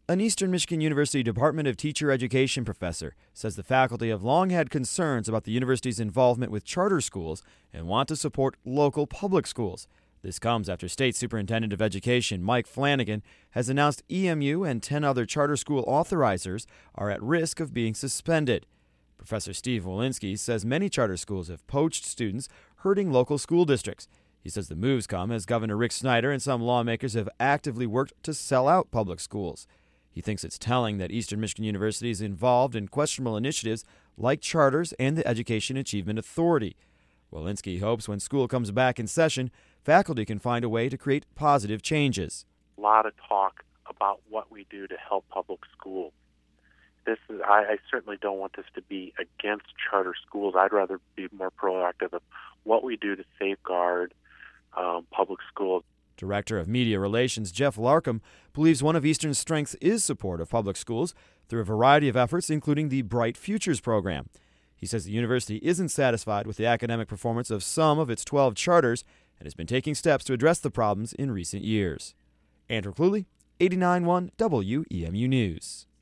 An Eastern Michigan University Department of Teacher Education professor says the faculty have long had concerns about the university's involvement with charter schools and want to support local public schools. This comes after State Superintendent of Education Mike Flanagan has announced EMU and 10 other charter school authorizers are at risk of being suspended. Professor Steve Wolinski says many charter schools have poached students, hurting local school districts. He says the moves come as Governor Rick Snyder and some lawmakers have actively worked to sell out public schools. He thinks it's telling that Eastern Michigan University is involved in questionable initiatives like charters and the Education Achievement Authority. Wolinski hopes when school comes back in session, faculty can find a way to create positive changes. A lot of talk about what we do to help public schools. I certainly don't want this to be against charter schools. I'd rather be more proactive of what we do to safeguard public schools. Director of Media Relations Jeff Larkham believes one of Eastern's strengths is support of public schools through a variety of efforts, including the Bright Futures program. He says the university isn't satisfied with the academic performance of some of its 12 charters and has been taking steps to address the problems in recent years. Andrew Cluley, 89.1 WEMU News.